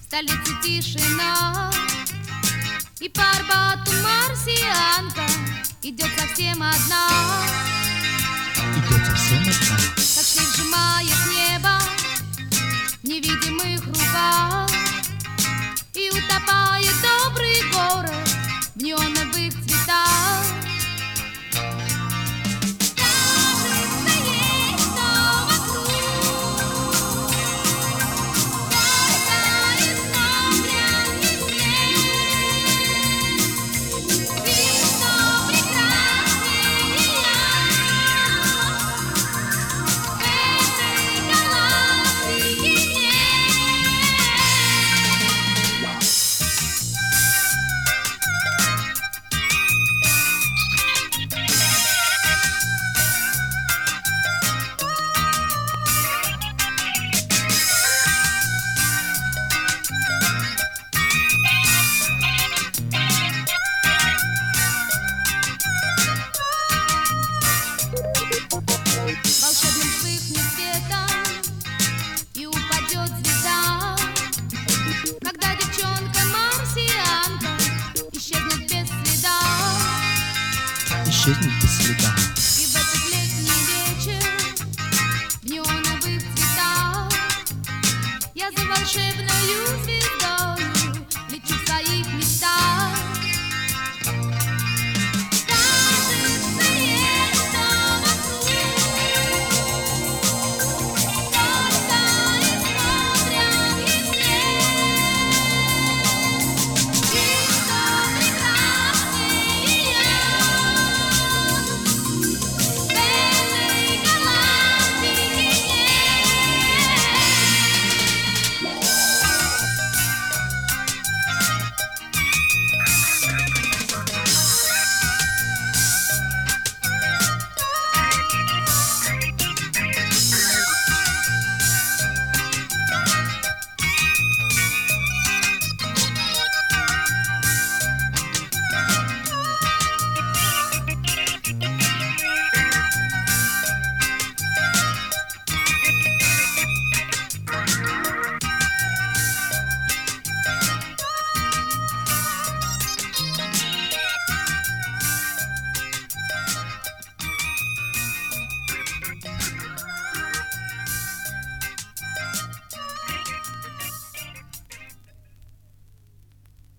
столице тишина, и по Арбату марсианка идет совсем одна. Идет совсем одна. Как шлейф сжимает небо в невидимых руках, и утопает добрый город в неоновых цветах. Волшебным вспыхнет светом и упадет звезда, когда девчонка-марсианка исчезнет без следа. Исчезнет без следа. И в этот летний вечер в неоновых цветах я за волшебною звездой